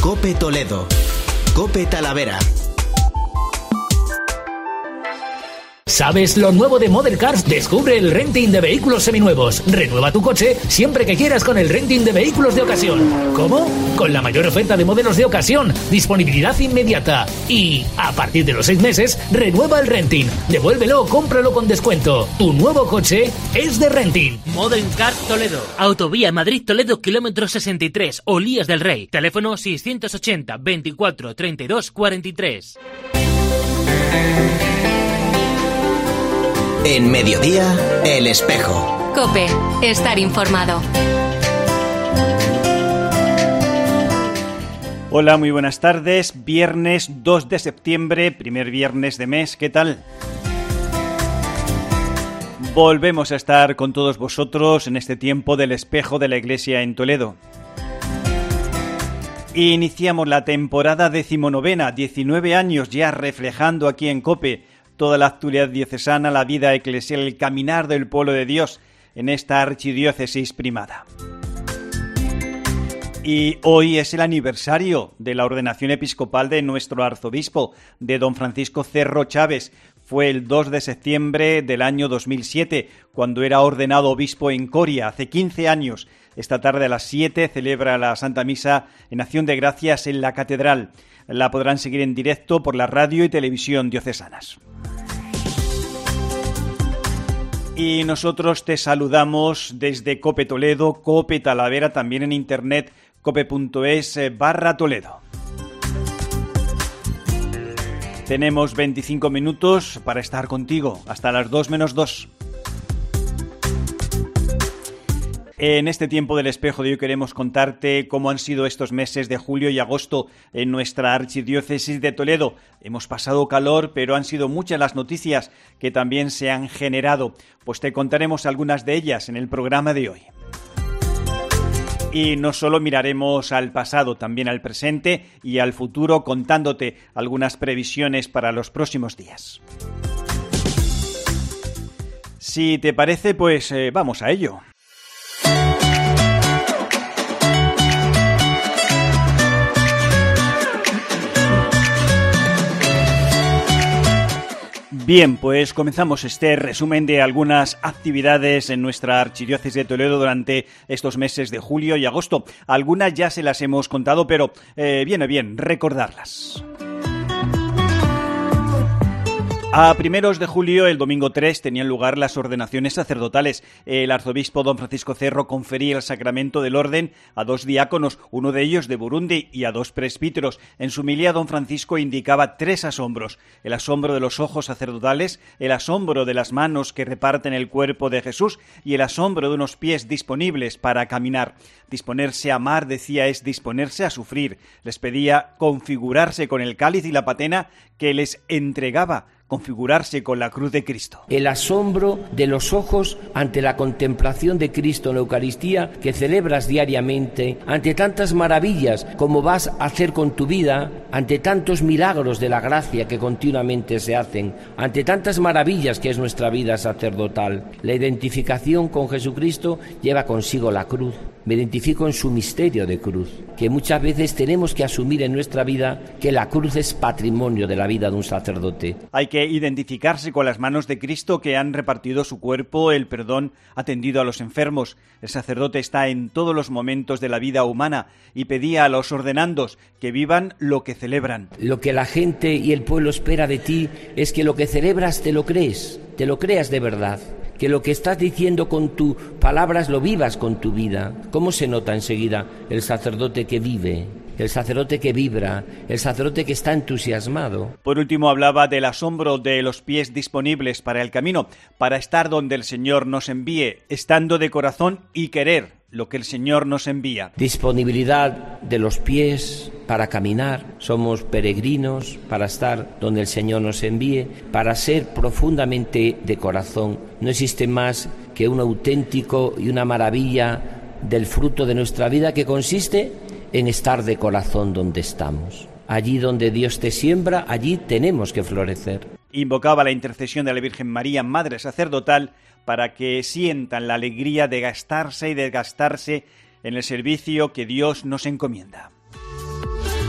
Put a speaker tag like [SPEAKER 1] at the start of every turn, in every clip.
[SPEAKER 1] COPE Toledo. COPE Talavera.
[SPEAKER 2] ¿Sabes lo nuevo de Model Cars? Descubre el renting de vehículos seminuevos. Renueva tu coche siempre que quieras con el renting de vehículos de ocasión. ¿Cómo? Con la mayor oferta de modelos de ocasión, disponibilidad inmediata. Y, a partir de los 6 meses, renueva el renting. Devuélvelo o cómpralo con descuento. Tu nuevo coche es de renting.
[SPEAKER 3] Model Cars Toledo. Autovía Madrid-Toledo, kilómetro 63, Olías del Rey. Teléfono 680 24 32 43.
[SPEAKER 1] En Mediodía, El Espejo.
[SPEAKER 4] COPE. Estar informado.
[SPEAKER 5] Hola, muy buenas tardes. Viernes 2 de septiembre, primer viernes de mes. ¿Qué tal? Volvemos a estar con todos vosotros en este tiempo del Espejo de la Iglesia en Toledo. Iniciamos la temporada 19ª, 19 años ya reflejando aquí en COPE toda la actualidad diocesana, la vida eclesial, el caminar del pueblo de Dios en esta archidiócesis primada. Y hoy es el aniversario de la ordenación episcopal de nuestro arzobispo, de don Francisco Cerro Chávez. Fue el 2 de septiembre del año 2007, cuando era ordenado obispo en Coria, hace 15 años. Esta tarde a las 7 celebra la Santa Misa en acción de gracias en la Catedral. La podrán seguir en directo por la radio y televisión diocesanas. Y nosotros te saludamos desde COPE Toledo, COPE Talavera, también en internet, cope.es/Toledo. Tenemos 25 minutos para estar contigo, hasta las 2 menos 2. En este tiempo del espejo de hoy queremos contarte cómo han sido estos meses de julio y agosto en nuestra archidiócesis de Toledo. Hemos pasado calor, pero han sido muchas las noticias que también se han generado. Pues te contaremos algunas de ellas en el programa de hoy. Y no solo miraremos al pasado, también al presente y al futuro, contándote algunas previsiones para los próximos días. Si te parece, pues vamos a ello. Bien, pues comenzamos este resumen de algunas actividades en nuestra archidiócesis de Toledo durante estos meses de julio y agosto. Algunas ya se las hemos contado, pero viene bien recordarlas. A primeros de julio, el domingo 3, tenían lugar las ordenaciones sacerdotales. El arzobispo don Francisco Cerro confería el sacramento del orden a 2 diáconos, uno de ellos de Burundi, y a 2 presbíteros. En su homilía, don Francisco indicaba 3 asombros: el asombro de los ojos sacerdotales, el asombro de las manos que reparten el cuerpo de Jesús y el asombro de unos pies disponibles para caminar. Disponerse a amar, decía, es disponerse a sufrir. Les pedía configurarse con el cáliz y la patena que les entregaba, configurarse con la cruz de Cristo.
[SPEAKER 6] El asombro de los ojos ante la contemplación de Cristo en la Eucaristía que celebras diariamente, ante tantas maravillas como vas a hacer con tu vida, ante tantos milagros de la gracia que continuamente se hacen, ante tantas maravillas que es nuestra vida sacerdotal. La identificación con Jesucristo lleva consigo la cruz. Me identifico en su misterio de cruz, que muchas veces tenemos que asumir en nuestra vida que la cruz es patrimonio de la vida de un sacerdote.
[SPEAKER 5] Hay que identificarse con las manos de Cristo que han repartido su cuerpo, el perdón, atendido a los enfermos. El sacerdote está en todos los momentos de la vida humana y pedía a los ordenandos que vivan lo que celebran.
[SPEAKER 6] Lo que la gente y el pueblo espera de ti es que lo que celebras te lo crees, te lo creas de verdad. Que lo que estás diciendo con tus palabras lo vivas con tu vida. ¿Cómo se nota enseguida el sacerdote que vive, el sacerdote que vibra, el sacerdote que está entusiasmado?
[SPEAKER 5] Por último, hablaba del asombro de los pies disponibles para el camino, para estar donde el Señor nos envíe, estando de corazón y querer lo que el Señor nos envía.
[SPEAKER 6] Disponibilidad de los pies para caminar, somos peregrinos para estar donde el Señor nos envíe, para ser profundamente de corazón. No existe más que un auténtico y una maravilla del fruto de nuestra vida que consiste en estar de corazón donde estamos. Allí donde Dios te siembra, allí tenemos que florecer.
[SPEAKER 5] Invocaba la intercesión de la Virgen María, Madre Sacerdotal, para que sientan la alegría de gastarse y desgastarse en el servicio que Dios nos encomienda.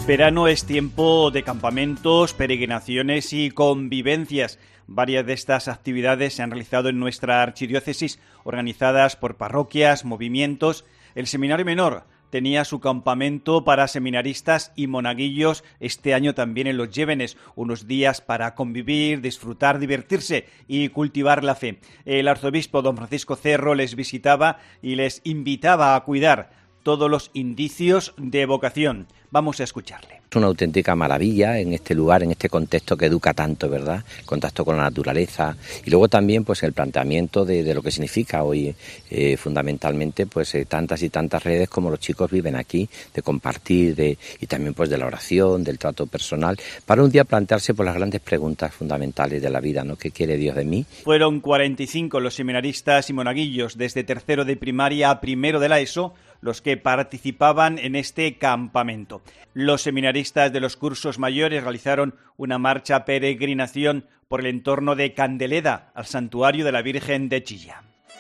[SPEAKER 5] Verano es tiempo de campamentos, peregrinaciones y convivencias. Varias de estas actividades se han realizado en nuestra archidiócesis, organizadas por parroquias, movimientos. El Seminario Menor tenía su campamento para seminaristas y monaguillos este año también en Los Llévenes, unos días para convivir, disfrutar, divertirse y cultivar la fe. El arzobispo don Francisco Cerro les visitaba y les invitaba a cuidar todos los indicios de vocación. Vamos a escucharle.
[SPEAKER 7] Es una auténtica maravilla en este lugar, en este contexto que educa tanto, ¿verdad? El contacto con la naturaleza y luego también pues el planteamiento de lo que significa hoy fundamentalmente pues tantas y tantas redes como los chicos viven aquí, de compartir y también pues de la oración, del trato personal, para un día plantearse pues las grandes preguntas fundamentales de la vida, ¿no? ¿Qué quiere Dios de mí?
[SPEAKER 5] Fueron 45 los seminaristas y monaguillos desde tercero de primaria a primero de la ESO los que participaban en este campamento. Los seminaristas de los cursos mayores realizaron una marcha peregrinación por el entorno de Candeleda al santuario de la Virgen de Chilla.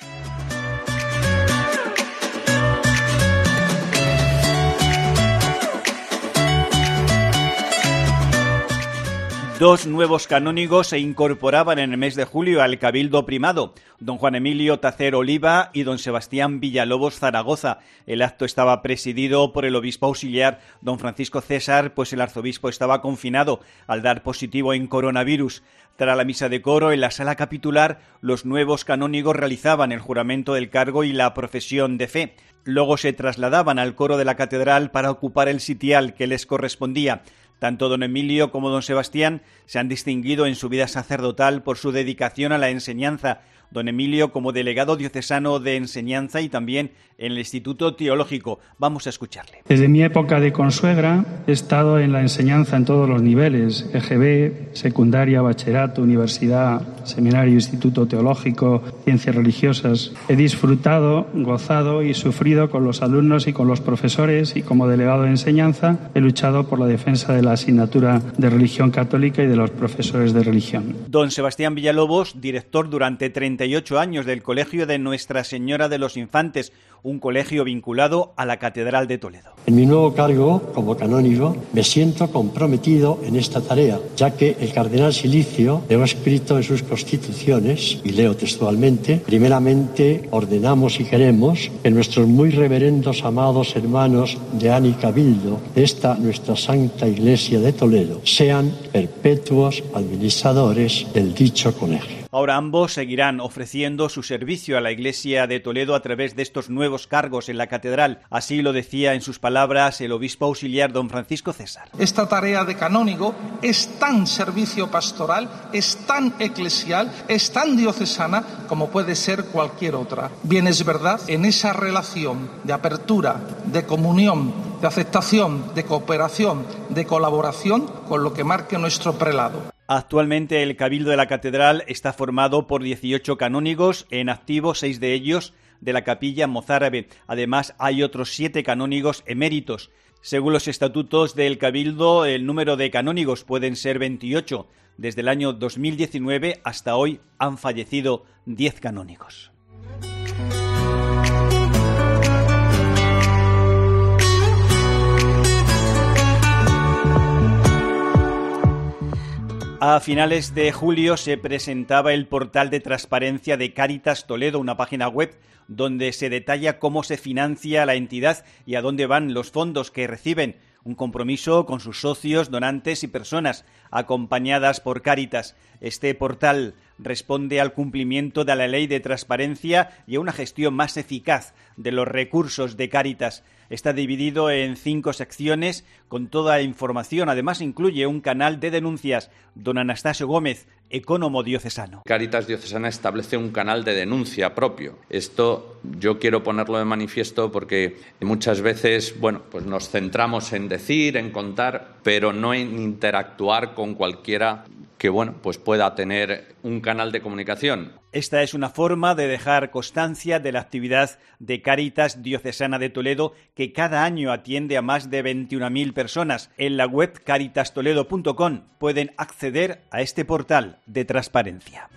[SPEAKER 5] Dos nuevos canónigos se incorporaban en el mes de julio al Cabildo Primado, don Juan Emilio Tacer Oliva y don Sebastián Villalobos Zaragoza. El acto estaba presidido por el obispo auxiliar don Francisco César, pues el arzobispo estaba confinado al dar positivo en coronavirus. Tras la misa de coro en la sala capitular, los nuevos canónigos realizaban el juramento del cargo y la profesión de fe. Luego se trasladaban al coro de la catedral para ocupar el sitial que les correspondía. Tanto don Emilio como don Sebastián se han distinguido en su vida sacerdotal por su dedicación a la enseñanza. Don Emilio como delegado diocesano de enseñanza y también en el Instituto Teológico. Vamos a escucharle.
[SPEAKER 8] Desde mi época de consuegra he estado en la enseñanza en todos los niveles, EGB, secundaria, bachillerato, universidad, seminario, Instituto Teológico, ciencias religiosas. He disfrutado, gozado y sufrido con los alumnos y con los profesores y como delegado de enseñanza he luchado por la defensa de la asignatura de religión católica y de los profesores de religión.
[SPEAKER 5] Don Sebastián Villalobos, director durante 38 años del Colegio de Nuestra Señora de los Infantes, un colegio vinculado a la Catedral de Toledo.
[SPEAKER 9] En mi nuevo cargo como canónigo me siento comprometido en esta tarea, ya que el cardenal Silicio dejó escrito en sus constituciones, y leo textualmente: primeramente ordenamos y queremos que nuestros muy reverendos amados hermanos de Ani Cabildo de esta nuestra Santa Iglesia de Toledo sean perpetuos administradores del dicho colegio.
[SPEAKER 5] Ahora ambos seguirán ofreciendo su servicio a la Iglesia de Toledo a través de estos nuevos cargos en la catedral. Así lo decía en sus palabras el obispo auxiliar don Francisco César.
[SPEAKER 10] Esta tarea de canónigo es tan servicio pastoral, es tan eclesial, es tan diocesana como puede ser cualquier otra. Bien es verdad, en esa relación de apertura, de comunión, de aceptación, de cooperación, de colaboración con lo que marque nuestro prelado.
[SPEAKER 5] Actualmente el Cabildo de la Catedral está formado por 18 canónigos, en activo 6 de ellos de la capilla mozárabe. Además hay otros 7 canónigos eméritos. Según los estatutos del Cabildo, el número de canónigos pueden ser 28. Desde el año 2019 hasta hoy han fallecido 10 canónigos. A finales de julio se presentaba el portal de transparencia de Cáritas Toledo, una página web donde se detalla cómo se financia la entidad y a dónde van los fondos que reciben. Un compromiso con sus socios, donantes y personas acompañadas por Cáritas. Este portal responde al cumplimiento de la ley de transparencia y a una gestión más eficaz de los recursos de Cáritas. Está dividido en 5 secciones con toda información. Además incluye un canal de denuncias. Don Anastasio Gómez, ecónomo diocesano.
[SPEAKER 11] Cáritas Diocesana establece un canal de denuncia propio. Esto yo quiero ponerlo de manifiesto porque muchas veces, pues nos centramos en decir, en contar, pero no en interactuar con cualquiera que pues pueda tener un canal de comunicación.
[SPEAKER 5] Esta es una forma de dejar constancia de la actividad de Cáritas Diocesana de Toledo, que cada año atiende a más de 21.000 personas. En la web caritastoledo.com pueden acceder a este portal de transparencia.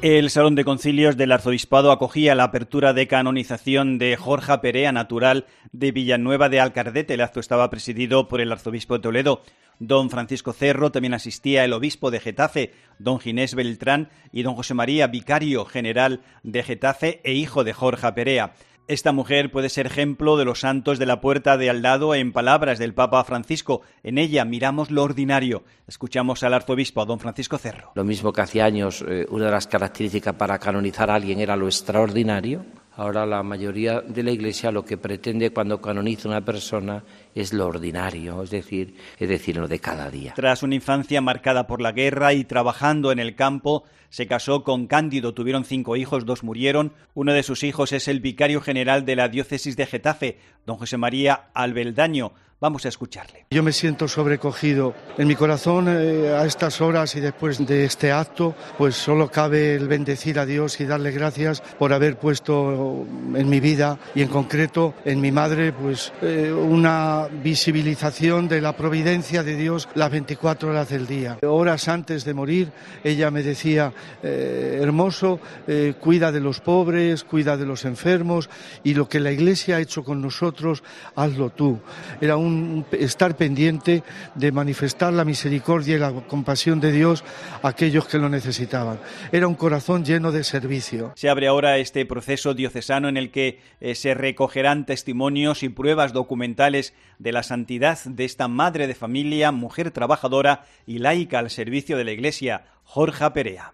[SPEAKER 5] El Salón de Concilios del Arzobispado acogía la apertura de canonización de Jorge Perea, natural de Villanueva de Alcardete. El acto estaba presidido por el arzobispo de Toledo, don Francisco Cerro. También asistía el obispo de Getafe, don Ginés Beltrán, y don José María, vicario general de Getafe e hijo de Jorge Perea. Esta mujer puede ser ejemplo de los santos de la puerta de al lado en palabras del Papa Francisco. En ella miramos lo ordinario. Escuchamos al arzobispo, don Francisco Cerro.
[SPEAKER 6] Lo mismo que hace años una de las características para canonizar a alguien era lo extraordinario. Ahora la mayoría de la Iglesia lo que pretende cuando canoniza a una persona es lo ordinario, es decir, lo de cada día.
[SPEAKER 5] Tras una infancia marcada por la guerra y trabajando en el campo, se casó con Cándido, tuvieron 5 hijos, 2 murieron. Uno de sus hijos es el vicario general de la diócesis de Getafe, don José María Albeldaño. Vamos a escucharle.
[SPEAKER 12] Yo me siento sobrecogido. En mi corazón, a estas horas y después de este acto, pues solo cabe el bendecir a Dios y darle gracias por haber puesto en mi vida y en concreto en mi madre, pues una visibilización de la providencia de Dios las 24 horas del día. Horas antes de morir, ella me decía, hermoso, cuida de los pobres, cuida de los enfermos y lo que la Iglesia ha hecho con nosotros, hazlo tú. Era estar pendiente de manifestar la misericordia y la compasión de Dios a aquellos que lo necesitaban. Era un corazón lleno de servicio.
[SPEAKER 5] Se abre ahora este proceso diocesano en el que se recogerán testimonios y pruebas documentales de la santidad de esta madre de familia, mujer trabajadora y laica al servicio de la Iglesia, Jorge Perea.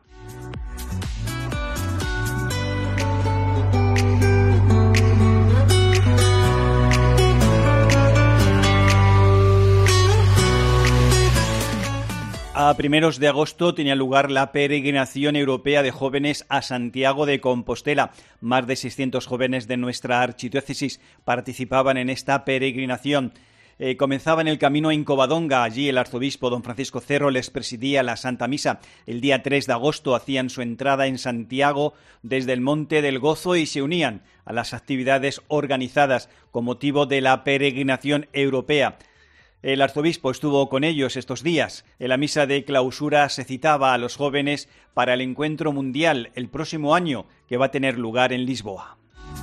[SPEAKER 5] A primeros de agosto tenía lugar la peregrinación europea de jóvenes a Santiago de Compostela. Más de 600 jóvenes de nuestra archidiócesis participaban en esta peregrinación. Comenzaban el camino en Covadonga. Allí el arzobispo don Francisco Cerro les presidía la Santa Misa. El día 3 de agosto hacían su entrada en Santiago desde el Monte del Gozo y se unían a las actividades organizadas con motivo de la peregrinación europea. El arzobispo estuvo con ellos estos días. En la misa de clausura se citaba a los jóvenes para el encuentro mundial el próximo año que va a tener lugar en Lisboa.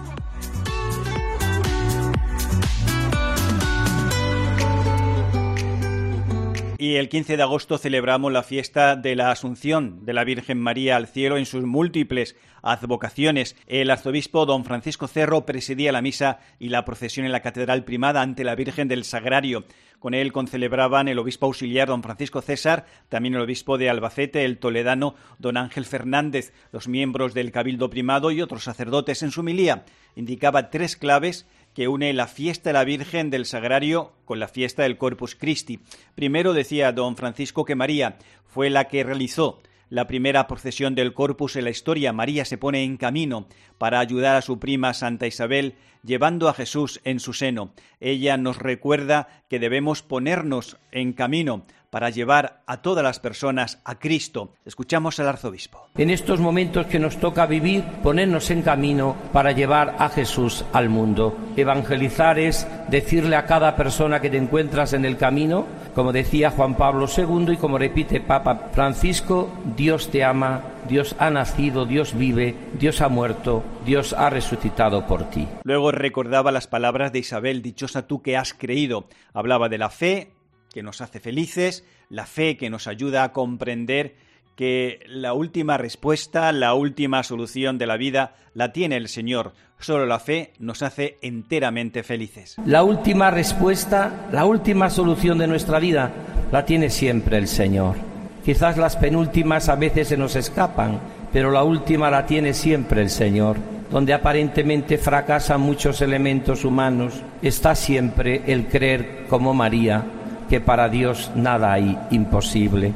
[SPEAKER 5] Y el 15 de agosto celebramos la fiesta de la Asunción de la Virgen María al cielo en sus múltiples advocaciones. El arzobispo don Francisco Cerro presidía la misa y la procesión en la Catedral Primada ante la Virgen del Sagrario. Con él concelebraban el obispo auxiliar don Francisco César, también el obispo de Albacete, el toledano don Ángel Fernández, los miembros del Cabildo Primado y otros sacerdotes. En su homilía indicaba 3 claves que une la fiesta de la Virgen del Sagrario con la fiesta del Corpus Christi. Primero decía don Francisco que María fue la que realizó la primera procesión del Corpus en la historia. María se pone en camino para ayudar a su prima Santa Isabel, llevando a Jesús en su seno. Ella nos recuerda que debemos ponernos en camino para llevar a todas las personas a Cristo. Escuchamos al arzobispo.
[SPEAKER 6] En estos momentos que nos toca vivir, ponernos en camino para llevar a Jesús al mundo. Evangelizar es decirle a cada persona que te encuentras en el camino, como decía Juan Pablo II y como repite Papa Francisco, Dios te ama, Dios ha nacido, Dios vive, Dios ha muerto, Dios ha resucitado por ti.
[SPEAKER 5] Luego recordaba las palabras de Isabel, dichosa tú que has creído. Hablaba de la fe que nos hace felices, la fe que nos ayuda a comprender que la última respuesta, la última solución de la vida la tiene el Señor. Solo la fe nos hace enteramente felices.
[SPEAKER 6] La última respuesta, la última solución de nuestra vida la tiene siempre el Señor. Quizás las penúltimas a veces se nos escapan, pero la última la tiene siempre el Señor. Donde aparentemente fracasan muchos elementos humanos, está siempre el creer como María, que para Dios nada hay imposible.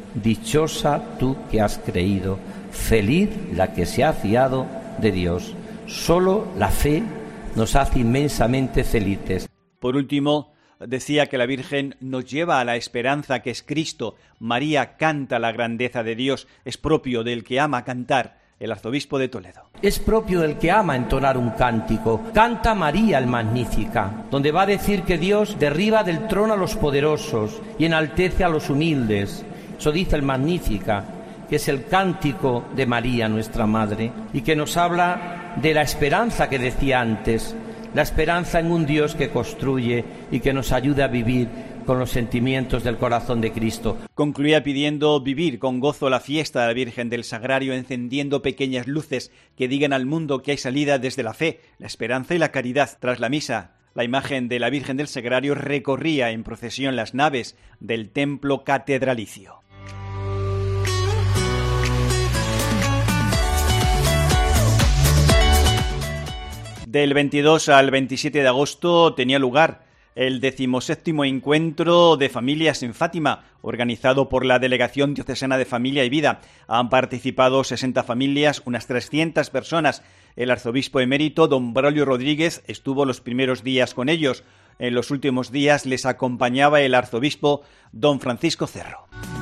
[SPEAKER 6] Dichosa tú que has creído, feliz la que se ha fiado de Dios. Solo la fe nos hace inmensamente felices.
[SPEAKER 5] Por último, decía que la Virgen nos lleva a la esperanza que es Cristo. María canta la grandeza de Dios, es propio del que ama cantar. El arzobispo de Toledo.
[SPEAKER 6] Es propio del que ama entonar un cántico. Canta María el Magnífica, donde va a decir que Dios derriba del trono a los poderosos y enaltece a los humildes. Eso dice el Magnífica. que es el cántico de María, nuestra Madre, y que nos habla de la esperanza que decía antes, la esperanza en un Dios que construye y que nos ayuda a vivir con los sentimientos del corazón de Cristo.
[SPEAKER 5] Concluía pidiendo vivir con gozo la fiesta de la Virgen del Sagrario, encendiendo pequeñas luces que digan al mundo que hay salida desde la fe, la esperanza y la caridad. Tras la misa, la imagen de la Virgen del Sagrario recorría en procesión las naves del templo catedralicio. Del 22 al 27 de agosto tenía lugar el 17º Encuentro de Familias en Fátima, organizado por la Delegación Diocesana de Familia y Vida. Han participado 60 familias, unas 300 personas. El arzobispo emérito, don Braulio Rodríguez, estuvo los primeros días con ellos. En los últimos días les acompañaba el arzobispo, don Francisco Cerro.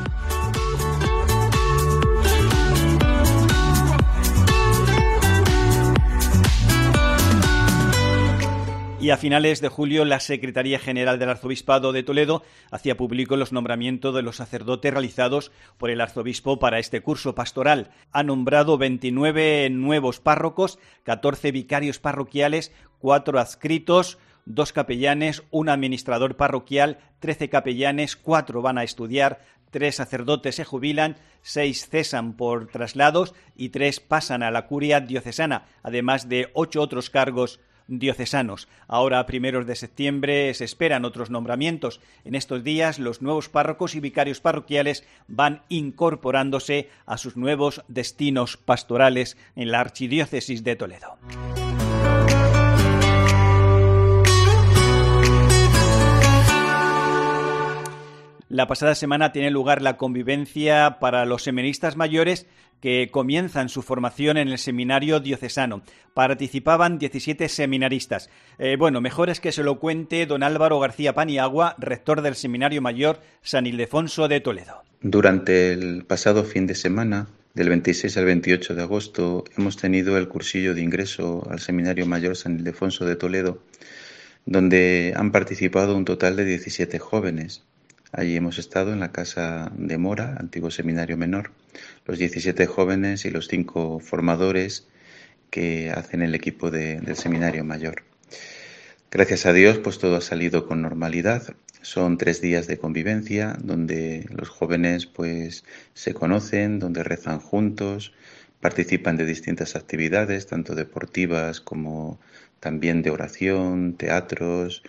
[SPEAKER 5] Y a finales de julio, la Secretaría General del Arzobispado de Toledo hacía público los nombramientos de los sacerdotes realizados por el arzobispo para este curso pastoral. Ha nombrado 29 nuevos párrocos, 14 vicarios parroquiales, 4 adscritos, 2 capellanes, 1 administrador parroquial, 13 capellanes, 4 van a estudiar, 3 sacerdotes se jubilan, 6 cesan por traslados y 3 pasan a la curia diocesana, además de 8 otros cargos diocesanos. Ahora, a primeros de septiembre, se esperan otros nombramientos. En estos días, los nuevos párrocos y vicarios parroquiales van incorporándose a sus nuevos destinos pastorales en la Archidiócesis de Toledo. La pasada semana tiene lugar la convivencia para los seminaristas mayores que comienzan su formación en el seminario diocesano. Participaban 17 seminaristas. Mejor es que se lo cuente don Álvaro García Paniagua, rector del Seminario Mayor San Ildefonso de Toledo.
[SPEAKER 13] Durante el pasado fin de semana, del 26 al 28 de agosto, hemos tenido el cursillo de ingreso al Seminario Mayor San Ildefonso de Toledo, donde han participado un total de 17 jóvenes. Allí hemos estado en la Casa de Mora, antiguo seminario menor, los 17 jóvenes y los 5 formadores que hacen el equipo del seminario mayor. Gracias a Dios, pues todo ha salido con normalidad. Son 3 días de convivencia donde los jóvenes pues se conocen, donde rezan juntos, participan de distintas actividades, tanto deportivas como también de oración, teatros,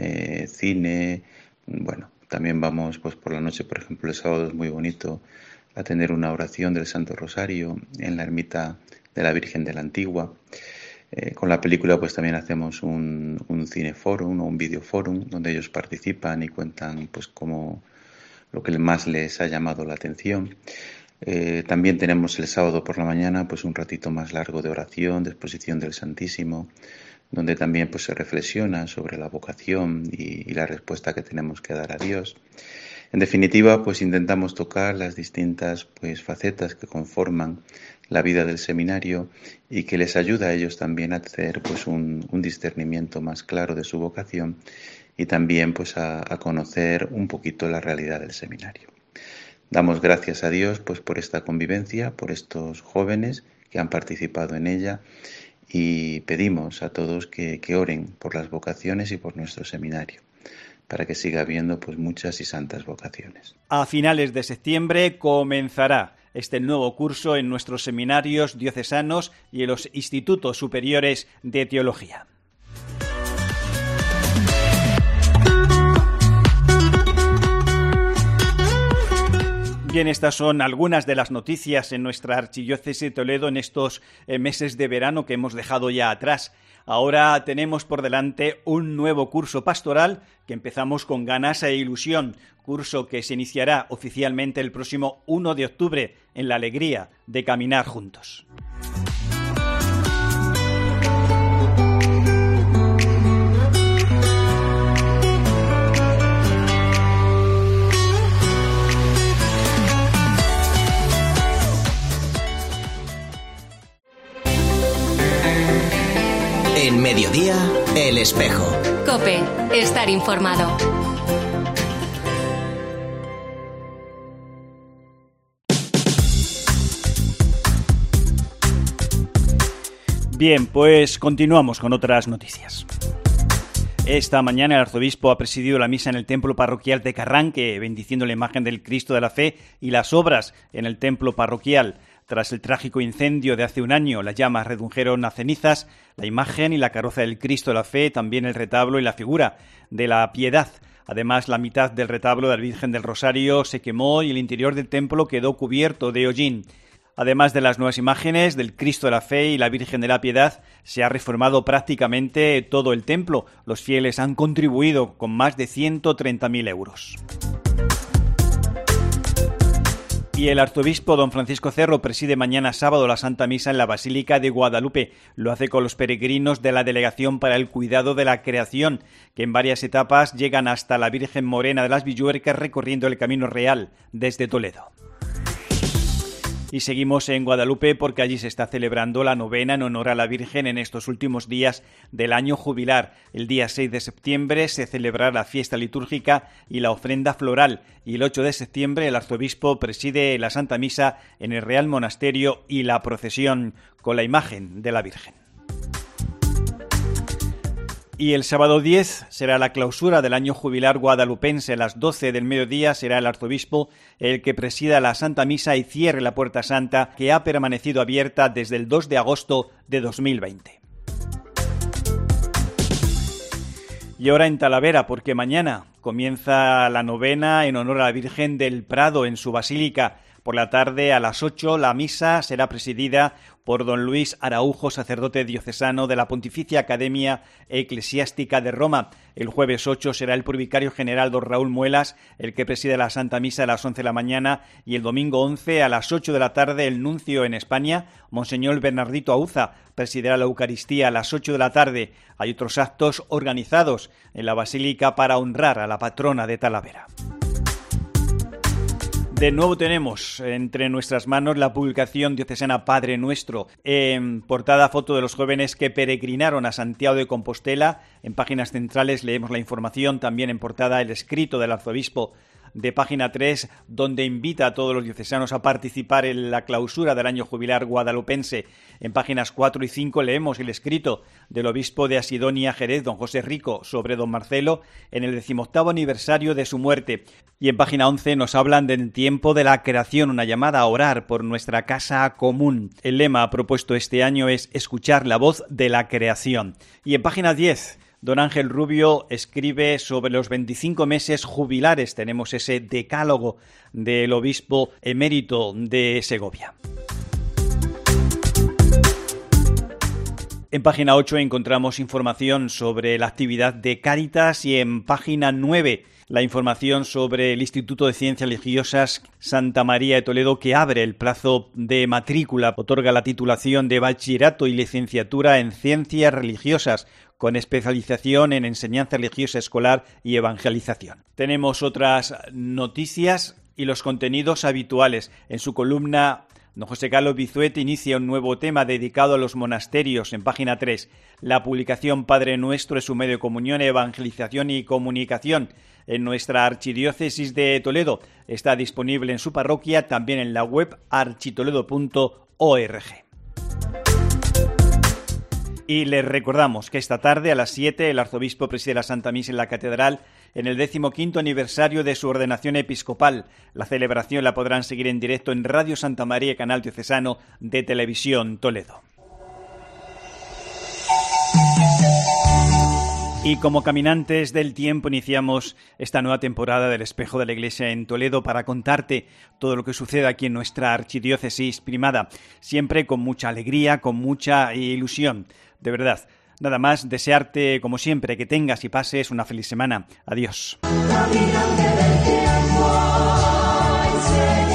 [SPEAKER 13] cine, También vamos pues por la noche, por ejemplo, el sábado es muy bonito, a tener una oración del Santo Rosario en la ermita de la Virgen de la Antigua. Con la película pues también hacemos un cineforum o un videoforum donde ellos participan y cuentan pues como lo que más les ha llamado la atención. También tenemos el sábado por la mañana pues un ratito más largo de oración, de exposición del Santísimo, donde también pues se reflexiona sobre la vocación y la respuesta que tenemos que dar a Dios. En definitiva, pues intentamos tocar las distintas pues facetas que conforman la vida del seminario y que les ayuda a ellos también a hacer pues un discernimiento más claro de su vocación y también pues a conocer un poquito la realidad del seminario. Damos gracias a Dios pues por esta convivencia, por estos jóvenes que han participado en ella. Y pedimos a todos que oren por las vocaciones y por nuestro seminario, para que siga habiendo pues muchas y santas vocaciones.
[SPEAKER 5] A finales de septiembre comenzará este nuevo curso en nuestros seminarios diocesanos y en los institutos superiores de teología. Bien, estas son algunas de las noticias en nuestra Archidiócesis de Toledo en estos meses de verano que hemos dejado ya atrás. Ahora tenemos por delante un nuevo curso pastoral que empezamos con ganas e ilusión, curso que se iniciará oficialmente el próximo 1 de octubre en la alegría de caminar juntos.
[SPEAKER 1] En Mediodía, El Espejo.
[SPEAKER 4] COPE, estar informado.
[SPEAKER 5] Bien, pues continuamos con otras noticias. Esta mañana el arzobispo ha presidido la misa en el templo parroquial de Carranque, bendiciendo la imagen del Cristo de la Fe y las obras en el templo parroquial. Tras el trágico incendio de hace un año, las llamas redujeron a cenizas la imagen y la carroza del Cristo de la Fe, también el retablo y la figura de la Piedad. Además, la mitad del retablo de la Virgen del Rosario se quemó y el interior del templo quedó cubierto de hollín. Además de las nuevas imágenes del Cristo de la Fe y la Virgen de la Piedad, se ha reformado prácticamente todo el templo. Los fieles han contribuido con más de 130.000 euros. Y el arzobispo don Francisco Cerro preside mañana sábado la Santa Misa en la Basílica de Guadalupe. Lo hace con los peregrinos de la Delegación para el Cuidado de la Creación, que en varias etapas llegan hasta la Virgen Morena de las Villuercas recorriendo el Camino Real desde Toledo. Y seguimos en Guadalupe porque allí se está celebrando la novena en honor a la Virgen en estos últimos días del año jubilar. El día 6 de septiembre se celebrará la fiesta litúrgica y la ofrenda floral. Y el 8 de septiembre el arzobispo preside la Santa Misa en el Real Monasterio y la procesión con la imagen de la Virgen. Y el sábado 10 será la clausura del año jubilar guadalupense. A las 12 del mediodía será el arzobispo el que presida la Santa Misa y cierre la Puerta Santa, que ha permanecido abierta desde el 2 de agosto de 2020. Y ahora en Talavera, porque mañana comienza la novena en honor a la Virgen del Prado en su basílica. Por la tarde, a las 8, la misa será presidida por don Luis Araujo, sacerdote diocesano de la Pontificia Academia Eclesiástica de Roma. El jueves 8 será el provicario general don Raúl Muelas el que preside la Santa Misa a las 11 de la mañana y el domingo 11 a las 8 de la tarde el nuncio en España, Monseñor Bernardito Auza, presidirá la Eucaristía a las 8 de la tarde. Hay otros actos organizados en la Basílica para honrar a la patrona de Talavera. De nuevo tenemos entre nuestras manos la publicación diocesana Padre Nuestro. En portada, foto de los jóvenes que peregrinaron a Santiago de Compostela. En páginas centrales leemos la información, también en portada el escrito del arzobispo de página 3, donde invita a todos los diocesanos a participar en la clausura del año jubilar guadalupense. En páginas 4 y 5 leemos el escrito del obispo de Asidonia Jerez, don José Rico, sobre don Marcelo en el 18º aniversario de su muerte. Y en página 11 nos hablan del tiempo de la creación, una llamada a orar por nuestra casa común. El lema propuesto este año es escuchar la voz de la creación. Y en página 10... don Ángel Rubio escribe sobre los 25 meses jubilares. Tenemos ese decálogo del obispo emérito de Segovia. En página 8 encontramos información sobre la actividad de Cáritas y en página 9 la información sobre el Instituto de Ciencias Religiosas Santa María de Toledo, que abre el plazo de matrícula, otorga la titulación de bachillerato y licenciatura en Ciencias Religiosas, con especialización en enseñanza religiosa escolar y evangelización. Tenemos otras noticias y los contenidos habituales. En su columna, don José Carlos Bizuete inicia un nuevo tema dedicado a los monasterios en página 3. La publicación Padre Nuestro es un medio de comunión, evangelización y comunicación. En nuestra archidiócesis de Toledo está disponible en su parroquia, también en la web architoledo.org. Y les recordamos que esta tarde a las 7 el arzobispo preside la Santa Misa en la Catedral en el 15º aniversario de su ordenación episcopal. La celebración la podrán seguir en directo en Radio Santa María, canal diocesano de Televisión Toledo. Y como caminantes del tiempo iniciamos esta nueva temporada del Espejo de la Iglesia en Toledo para contarte todo lo que sucede aquí en nuestra archidiócesis primada, siempre con mucha alegría, con mucha ilusión, de verdad. Nada más, desearte como siempre que tengas y pases una feliz semana. Adiós.